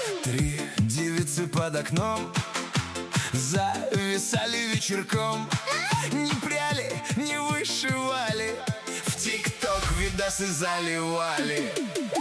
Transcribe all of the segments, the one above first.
Три девицы под окном зависали вечерком. Не пряли, не вышивали, в ТикТок видосы заливали.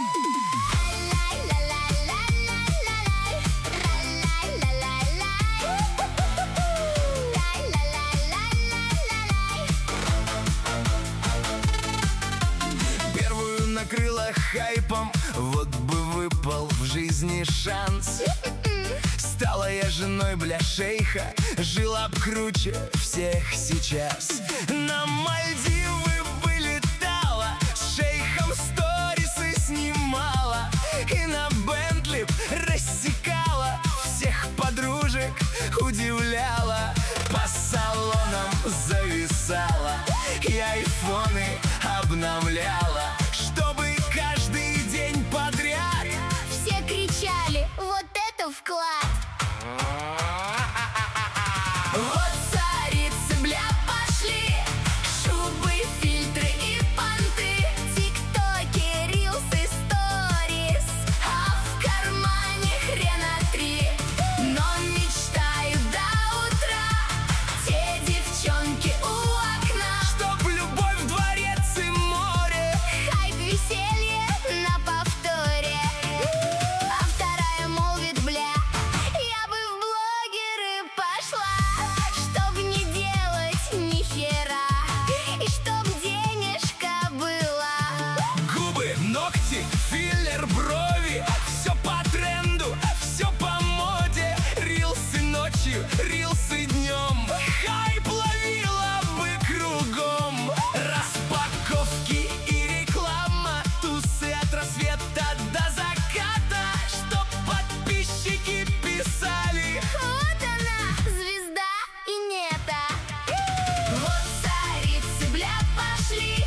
Первую накрыла хайпом, вот бы выпал в жизни шанс. Стала я женой, бля, шейха, жила б круче всех сейчас. На Мальдивы бы летала, с шейхом сторисы снимала, и на Бентли рассекала, всех подружек удивляла. По салонам зависала и айфоны обновляла, чтобы каждый день подряд все кричали: вот это вклад! Вот царицы, бля, пошли, шубы, фильтры и понты, тиктоки, рилсы, сторис, а в кармане хрена 3. Но мечтают до утра те девчонки у окна, чтоб любовь, дворец и море, хайп, веселье на повторе. А вторая молвит: бля, я бы в блогеры пошла, чтоб не делать ни хера, и чтоб денежка была. губы, ногти, филлер, брови, все по тренду, все по моде. Рилсы ночью, рилсы днем, хайп ловила бы кругом. Распаковки и реклама, тусы от рассвета до заката, чтоб подписчики писали: Вот она, звезда и нета. Вот царицы, бля, пошли,